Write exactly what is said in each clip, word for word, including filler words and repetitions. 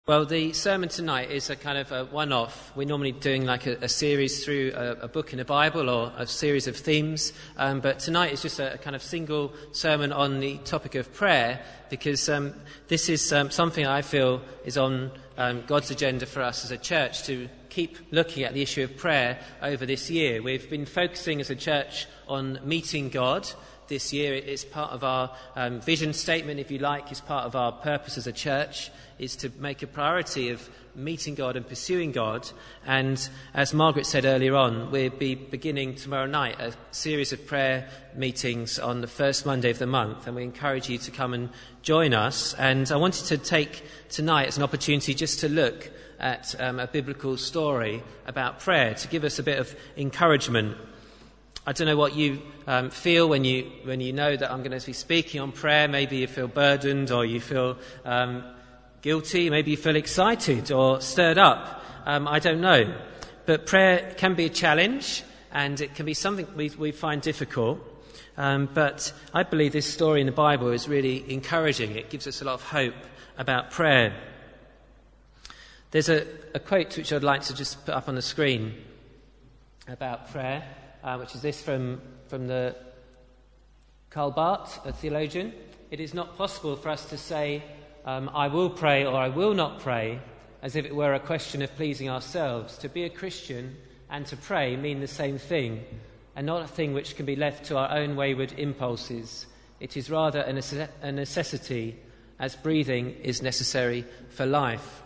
Well, the sermon tonight is a kind of a one-off. We're normally doing like a, a series through a, a book in the Bible or a series of themes, um, but tonight is just a, a kind of single sermon on the topic of prayer, because um, this is um, something I feel is on um, God's agenda for us as a church to keep looking at the issue of prayer over this year. We've been focusing as a church on meeting God. This year it's part of our um, vision statement, if you like, it's part of our purpose as a church, is to make a priority of meeting God and pursuing God. And as Margaret said earlier on, we'll be beginning tomorrow night a series of prayer meetings on the first Monday of the month, and we encourage you to come and join us. And I wanted to take tonight as an opportunity just to look at um, a biblical story about prayer, to give us a bit of encouragement. I don't know what you um, feel when you when you know that I'm going to be speaking on prayer. Maybe you feel burdened, or you feel um, guilty. Maybe you feel excited or stirred up. Um, I don't know. But prayer can be a challenge, and it can be something we, we find difficult. Um, but I believe this story in the Bible is really encouraging. It gives us a lot of hope about prayer. There's a, a quote which I'd like to just put up on the screen about prayer. Uh, which is this from, from the Karl Barth, a theologian. It is not possible for us to say, um, I will pray or I will not pray, as if it were a question of pleasing ourselves. To be a Christian and to pray mean the same thing, and not a thing which can be left to our own wayward impulses. It is rather a, nece- a necessity, as breathing is necessary for life.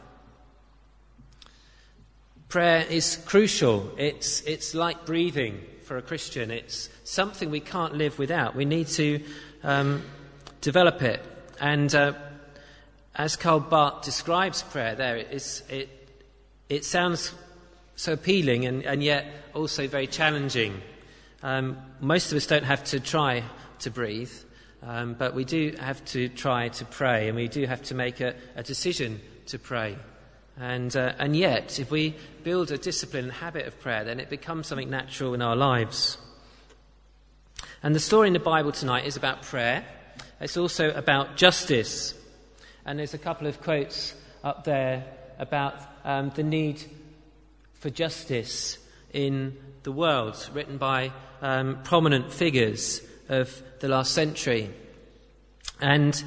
Prayer is crucial. It's, it's like breathing. For a Christian, it's something we can't live without. We need to um, develop it. And uh, as Karl Barth describes prayer there, it, is, it, it sounds so appealing and, and yet also very challenging. Um, most of us don't have to try to breathe, um, but we do have to try to pray, and we do have to make a, a decision to pray. And uh, and yet, if we build a discipline and habit of prayer, then it becomes something natural in our lives. And the story in the Bible tonight is about prayer. It's also about justice. And there's a couple of quotes up there about um, the need for justice in the world, written by um, prominent figures of the last century. And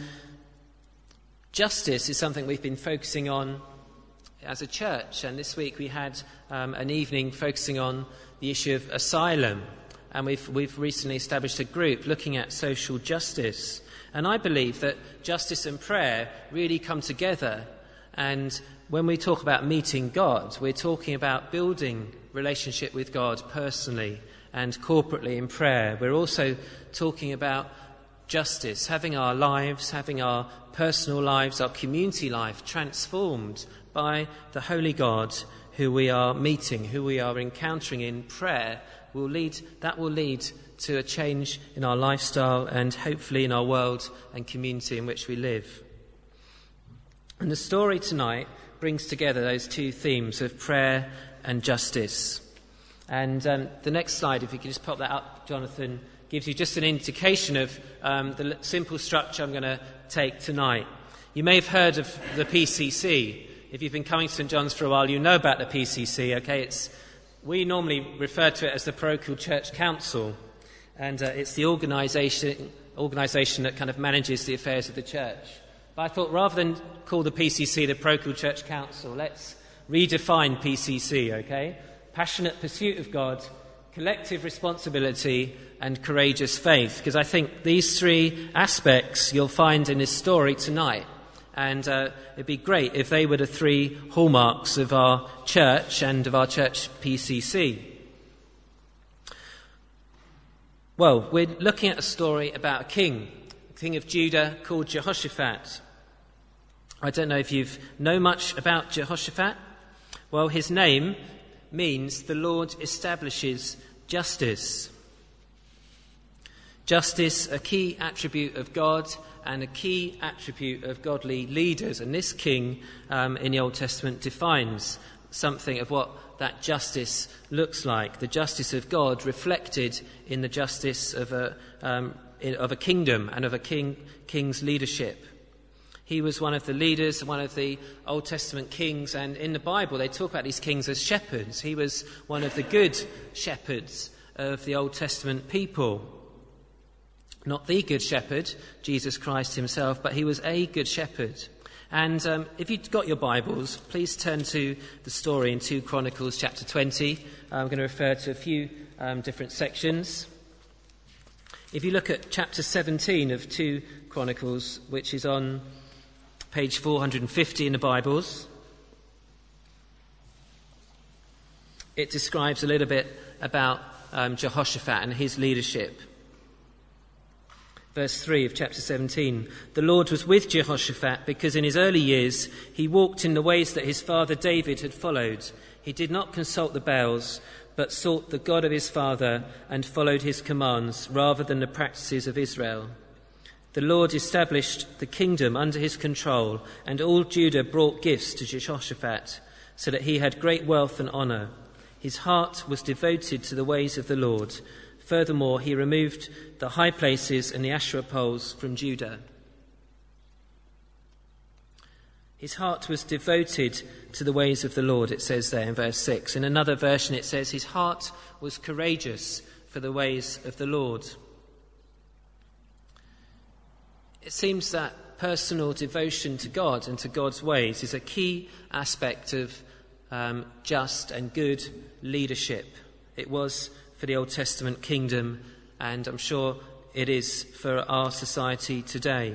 justice is something we've been focusing on as a church, and this week we had um, an evening focusing on the issue of asylum, and we've we've recently established a group looking at social justice. And I believe that justice and prayer really come together, and when we talk about meeting God, we're talking about building relationship with God personally and corporately in prayer. We're also talking about justice, having our lives, having our personal lives, our community life transformed by the Holy God who we are meeting, who we are encountering in prayer. Will lead that will lead to a change in our lifestyle and hopefully in our world and community in which we live. And the story tonight brings together those two themes of prayer and justice. And um, the next slide, if you could just pop that up, Jonathan, gives you just an indication of um, the simple structure I'm going to take tonight. You may have heard of the P C C. If you've been coming to St John's for a while, you know about the P C C, okay? It's, we normally refer to it as the Parochial Church Council, and uh, it's the organisation organisation that kind of manages the affairs of the church. But I thought rather than call the P C C the Parochial Church Council, let's redefine P C C, okay? Passionate pursuit of God, collective responsibility, and courageous faith, because I think these three aspects you'll find in this story tonight. And uh, it'd be great if they were the three hallmarks of our church and of our church P C C. Well, we're looking at a story about a king, a king of Judah called Jehoshaphat. I don't know if you know much about Jehoshaphat. Well, his name means the Lord establishes justice. Justice, a key attribute of God and a key attribute of godly leaders. And this king um, in the Old Testament defines something of what that justice looks like. The justice of God reflected in the justice of a, um, in, of a kingdom and of a king, king's leadership. He was one of the leaders, one of the Old Testament kings, and in the Bible they talk about these kings as shepherds. He was one of the good shepherds of the Old Testament people. Not the good shepherd, Jesus Christ himself, but he was a good shepherd. And um, if you've got your Bibles, please turn to the story in Second Chronicles chapter twenty. I'm going to refer to a few um, different sections. If you look at chapter seventeen of Second Chronicles, which is on page four hundred fifty in the Bibles, it describes a little bit about um, Jehoshaphat and his leadership. Verse three of chapter seventeen, "The Lord was with Jehoshaphat because in his early years he walked in the ways that his father David had followed. He did not consult the Baals, but sought the God of his father and followed his commands rather than the practices of Israel. The Lord established the kingdom under his control, and all Judah brought gifts to Jehoshaphat, so that he had great wealth and honour. His heart was devoted to the ways of the Lord. Furthermore, he removed the high places and the Asherah poles from Judah." His heart was devoted to the ways of the Lord, it says there in verse six. In another version it says his heart was courageous for the ways of the Lord. It seems that personal devotion to God and to God's ways is a key aspect of um, just and good leadership. It was for the Old Testament kingdom, and I'm sure it is for our society today.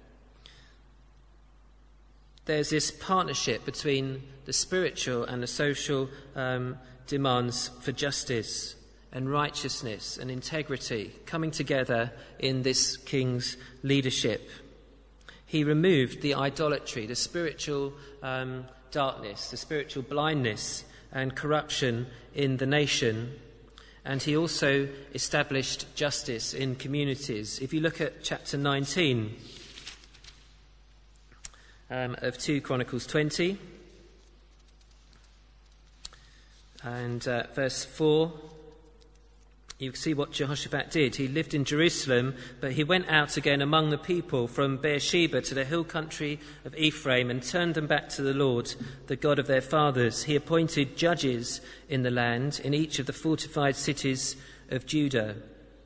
There's this partnership between the spiritual and the social um, demands for justice and righteousness and integrity coming together in this king's leadership. He removed the idolatry, the spiritual um, darkness, the spiritual blindness and corruption in the nation, and he also established justice in communities. If you look at chapter nineteen um, of Second Chronicles twenty and uh, verse four, you can see what Jehoshaphat did. He lived in Jerusalem, but he went out again among the people from Beersheba to the hill country of Ephraim and turned them back to the Lord, the God of their fathers. He appointed judges in the land, in each of the fortified cities of Judah.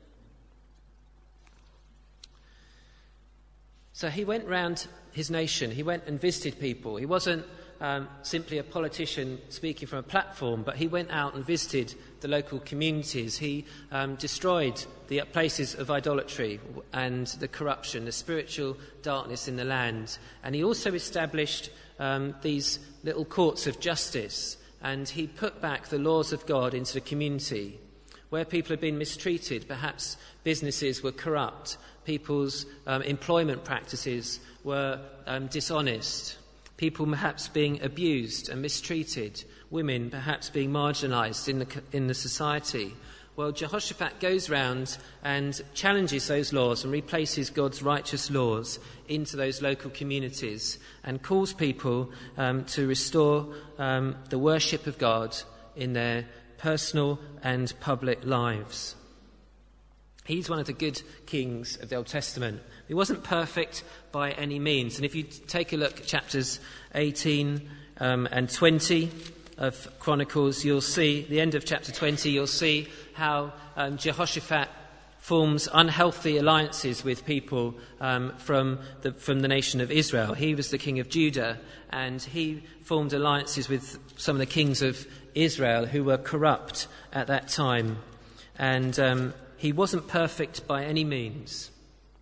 So he went round his nation. He went and visited people. He wasn't um, simply a politician speaking from a platform, but he went out and visited the local communities. He um, destroyed the places of idolatry and the corruption, the spiritual darkness in the land. And he also established um, these little courts of justice, and he put back the laws of God into the community. Where people had been mistreated, perhaps businesses were corrupt, people's um, employment practices were um, dishonest, people perhaps being abused and mistreated, women perhaps being marginalised in the, in the society. Well, Jehoshaphat goes round and challenges those laws and replaces God's righteous laws into those local communities and calls people um, to restore um, the worship of God in their personal and public lives. He's one of the good kings of the Old Testament. He wasn't perfect by any means. And if you take a look at chapters eighteen um, and twenty of Chronicles, you'll see, the end of chapter twenty, you'll see how um, Jehoshaphat forms unhealthy alliances with people um, from the from the nation of Israel. He was the king of Judah, and he formed alliances with some of the kings of Israel who were corrupt at that time. And um, he wasn't perfect by any means.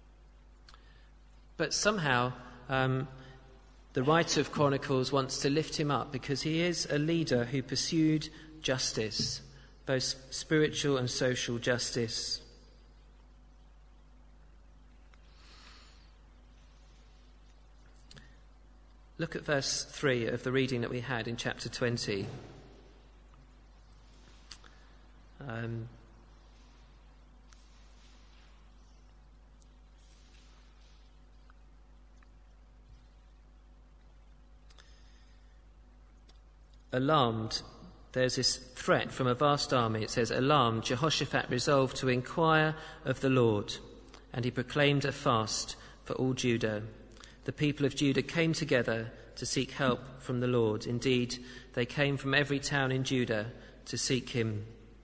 But somehow um, the writer of Chronicles wants to lift him up because he is a leader who pursued justice, both spiritual and social justice. Look at verse three of the reading that we had in chapter twenty. Um, Alarmed, there's this threat from a vast army. It says, alarmed, Jehoshaphat resolved to inquire of the Lord, and he proclaimed a fast for all Judah. the people of Judah came together to seek help from the Lord. Indeed, they came from every town in Judah to seek him.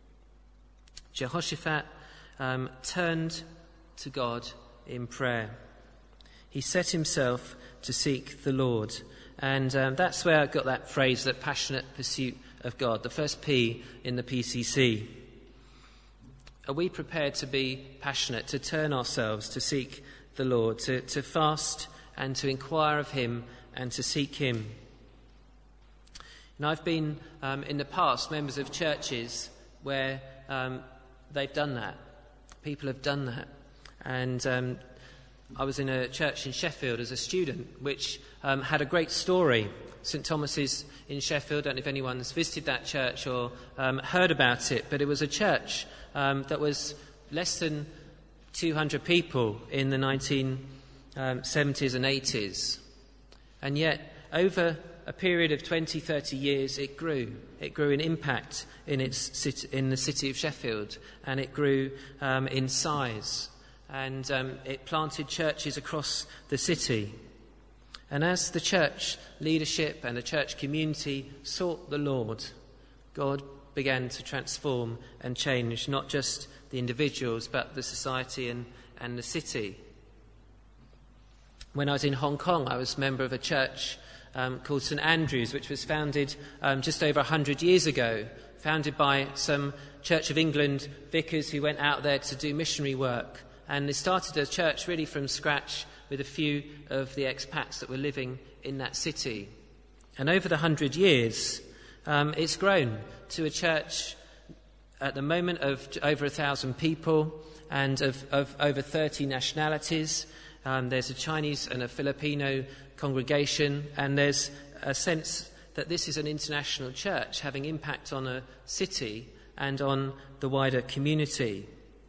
Jehoshaphat um, turned to God in prayer. He set himself to seek the Lord. And um, that's where I got that phrase, that passionate pursuit of God, the first P in the P C C. Are we prepared to be passionate, to turn ourselves to seek the Lord, to, to fast and to inquire of him and to seek him? And I've been, um, in the past, members of churches where um, they've done that. People have done that. And um, I was in a church in Sheffield as a student, which um, had a great story. St Thomas's in Sheffield, I don't know if anyone's visited that church or um, heard about it, but it was a church um, that was less than two hundred people in the nineteen seventies and eighties. And yet, over a period of twenty, thirty years, it grew. It grew in impact in, its city, in the city of Sheffield, and it grew um, in size. And um, it planted churches across the city. And as the church leadership and the church community sought the Lord, God began to transform and change not just the individuals, but the society and, and the city. When I was in Hong Kong, I was a member of a church um, called St Andrews, which was founded um, just over one hundred years ago, founded by some Church of England vicars who went out there to do missionary work. And they started a church really from scratch with a few of the expats that were living in that city. And over the hundred years, um, it's grown to a church at the moment of over a thousand people and of, of over thirty nationalities. Um, there's a Chinese and a Filipino congregation, and there's a sense that this is an international church having impact on a city and on the wider community.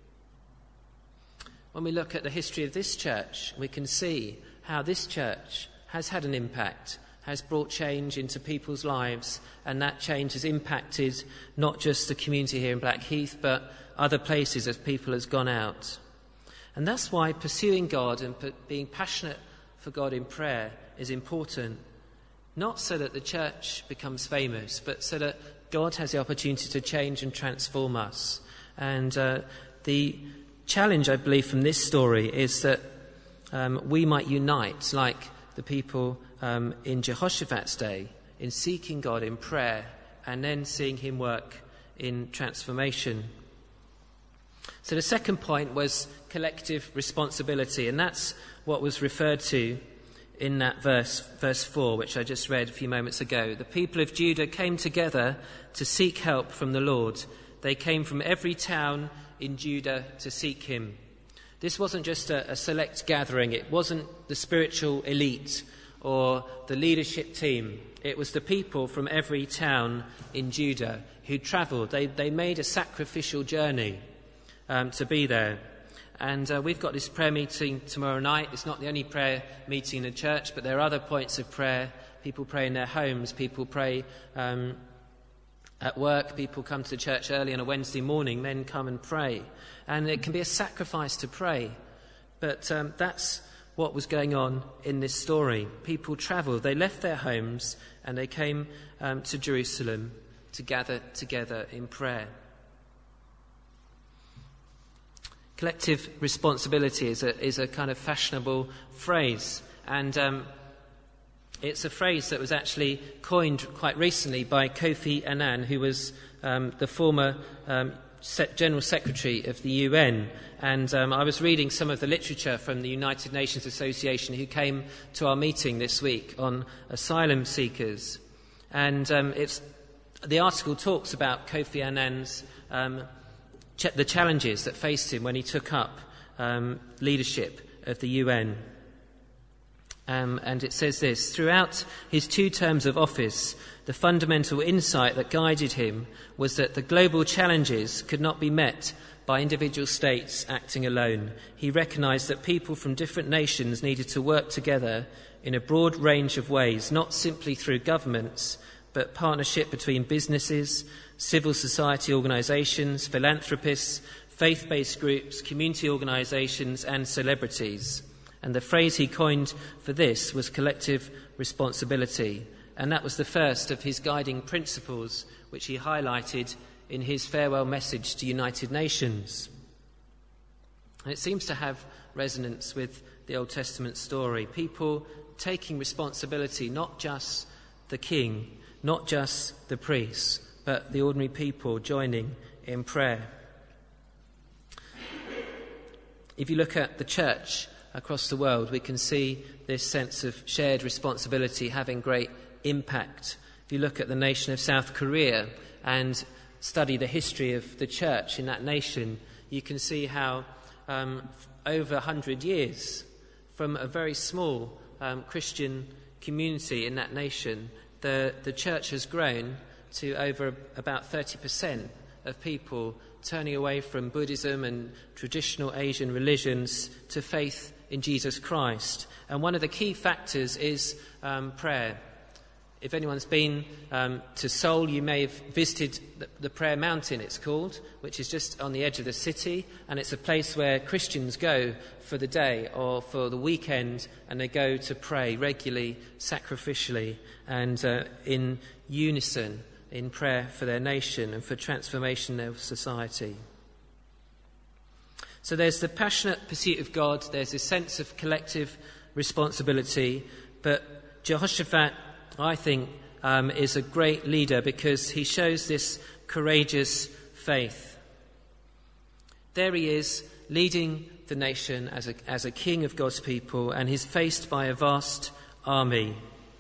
When we look at the history of this church, we can see how this church has had an impact, has brought change into people's lives, and that change has impacted not just the community here in Blackheath, but other places as people has gone out. And that's why pursuing God and being passionate for God in prayer is important, not so that the church becomes famous, but so that God has the opportunity to change and transform us. And uh, the challenge, I believe, from this story is that um, we might unite, like the people um, in Jehoshaphat's day, in seeking God in prayer and then seeing him work in transformation. So the second point was collective responsibility, and that's what was referred to in that verse, verse four, which I just read a few moments ago. The people of Judah came together to seek help from the Lord. They came from every town in Judah to seek him. This wasn't just a, a select gathering. It wasn't the spiritual elite or the leadership team. It was the people from every town in Judah who travelled. They, they made a sacrificial journey um, to be there. And uh, we've got this prayer meeting tomorrow night. It's not the only prayer meeting in the church, but there are other points of prayer. People pray in their homes. People pray um, at work. People come to church early on a Wednesday morning, men come and pray. And it can be a sacrifice to pray. But um, that's what was going on in this story. People travelled. They left their homes and they came um, to Jerusalem to gather together in prayer. Collective responsibility is a, is a kind of fashionable phrase. And um, it's a phrase that was actually coined quite recently by Kofi Annan, who was um, the former um, General Secretary of the U N. And um, I was reading some of the literature from the United Nations Association, who came to our meeting this week on asylum seekers. And um, it's, the article talks about Kofi Annan's um, ch- the challenges that faced him when he took up um, leadership of the U N. Um, and it says this: throughout his two terms of office, the fundamental insight that guided him was that the global challenges could not be met by individual states acting alone. He recognised that people from different nations needed to work together in a broad range of ways, not simply through governments, but partnership between businesses, civil society organisations, philanthropists, faith-based groups, community organisations and celebrities. And the phrase he coined for this was collective responsibility. And that was the first of his guiding principles, which he highlighted in his farewell message to United Nations. And it seems to have resonance with the Old Testament story. People taking responsibility, not just the king, not just the priests, but the ordinary people joining in prayer. If you look at the church across the world, we can see this sense of shared responsibility having great impact. If you look at the nation of South Korea and study the history of the church in that nation, you can see how um, over one hundred years, from a very small um, Christian community in that nation, the, the church has grown to over about thirty percent of people turning away from Buddhism and traditional Asian religions to faith in Jesus Christ. And one of the key factors is um, prayer. If anyone's been um, to Seoul, you may have visited the, the Prayer Mountain, it's called, which is just on the edge of the city, and it's a place where Christians go for the day or for the weekend, and they go to pray regularly, sacrificially, and uh, in unison in prayer for their nation and for transformation of society. So there's the passionate pursuit of God, there's a sense of collective responsibility, but Jehoshaphat, I think, um, is a great leader because he shows this courageous faith. There he is, leading the nation as a, as a king of God's people, and he's faced by a vast army.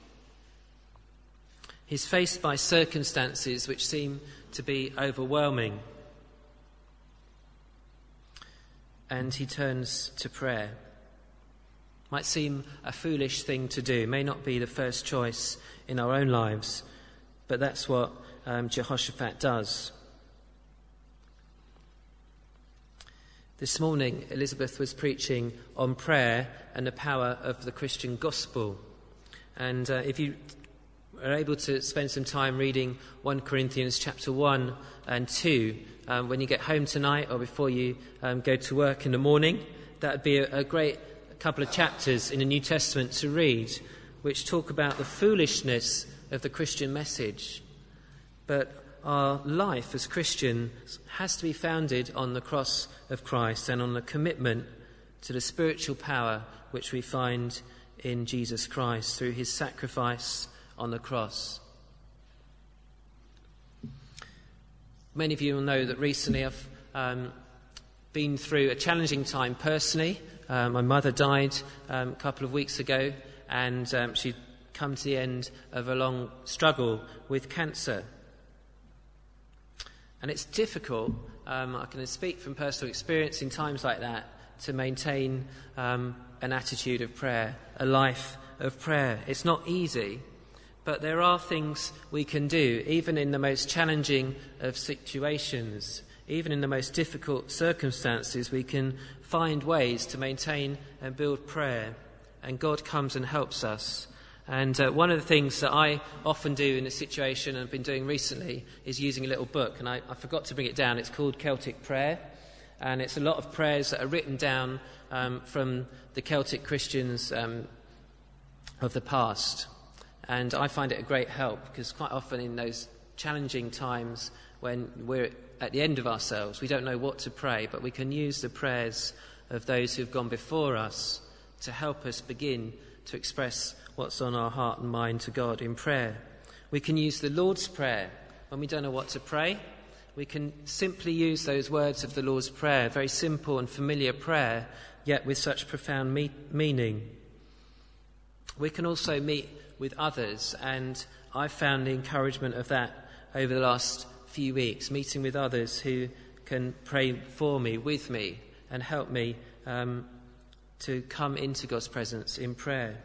He's faced by circumstances which seem to be overwhelming. And he turns to prayer. Might seem a foolish thing to do, may not be the first choice in our own lives, but that's what um, Jehoshaphat does. This morning, Elizabeth was preaching on prayer and the power of the Christian gospel. And uh, if you are able to spend some time reading First Corinthians chapter one and two, um, when you get home tonight or before you um, go to work in the morning, that would be a, a great couple of chapters in the New Testament to read, which talk about the foolishness of the Christian message. But our life as Christians has to be founded on the cross of Christ and on the commitment to the spiritual power which we find in Jesus Christ through his sacrifice on the cross. Many of you will know that recently I've um, been through a challenging time personally. Uh, my mother died um, a couple of weeks ago, and um, she'd come to the end of a long struggle with cancer. And it's difficult, um, I can speak from personal experience in times like that, to maintain um, an attitude of prayer, a life of prayer. It's not easy, but there are things we can do, even in the most challenging of situations. Even in the most difficult circumstances, we can find ways to maintain and build prayer, and God comes and helps us. And uh, one of the things that I often do in a situation, and I've been doing recently, is using a little book, and I, I forgot to bring it down. It's called Celtic Prayer, and it's a lot of prayers that are written down um, from the Celtic Christians um, of the past. And I find it a great help, because quite often in those challenging times when we're at the end of ourselves, we don't know what to pray, but we can use the prayers of those who've gone before us to help us begin to express what's on our heart and mind to God in prayer. We can use the Lord's Prayer when we don't know what to pray. We can simply use those words of the Lord's Prayer, very simple and familiar prayer, yet with such profound me- meaning. We can also meet with others, and I've found the encouragement of that over the last few weeks, meeting with others who can pray for me, with me, and help me um, to come into God's presence in prayer.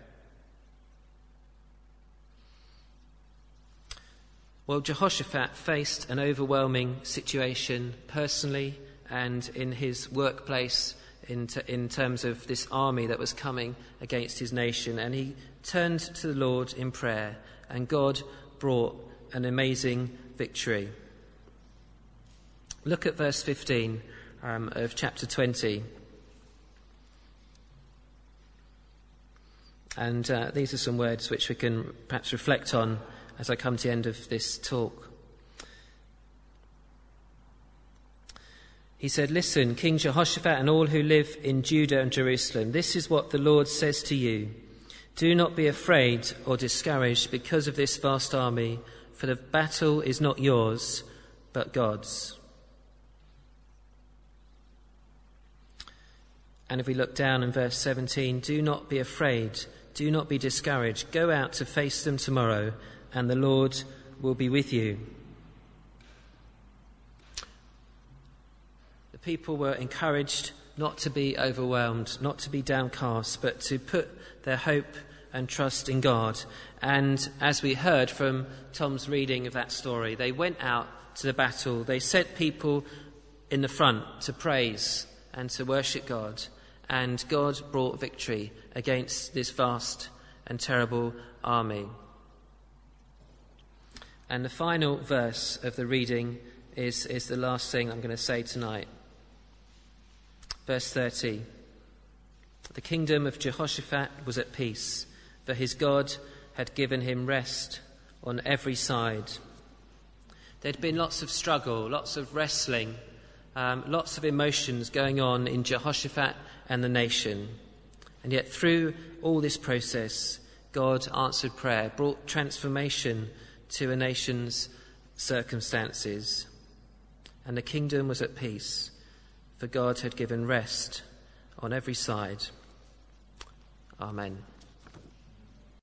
Well, Jehoshaphat faced an overwhelming situation personally and in his workplace in, t- in terms of this army that was coming against his nation, and he turned to the Lord in prayer, and God brought an amazing victory. Look at verse fifteen um, of chapter twenty. And uh, these are some words which we can perhaps reflect on as I come to the end of this talk. He said, "Listen, King Jehoshaphat and all who live in Judah and Jerusalem, this is what the Lord says to you. Do not be afraid or discouraged because of this vast army, for the battle is not yours, but God's." And if we look down in verse seventeen, "Do not be afraid, do not be discouraged. Go out to face them tomorrow, and the Lord will be with you." The people were encouraged not to be overwhelmed, not to be downcast, but to put their hope and trust in God. And as we heard from Tom's reading of that story, they went out to the battle. They sent people in the front to praise and to worship God. And God brought victory against this vast and terrible army. And the final verse of the reading is, is the last thing I'm going to say tonight. Verse thirty. "The kingdom of Jehoshaphat was at peace, for his God had given him rest on every side." There'd been lots of struggle, lots of wrestling, um, lots of emotions going on in Jehoshaphat and the nation. And yet through all this process, God answered prayer, brought transformation to a nation's circumstances. And the kingdom was at peace, for God had given rest on every side. Amen.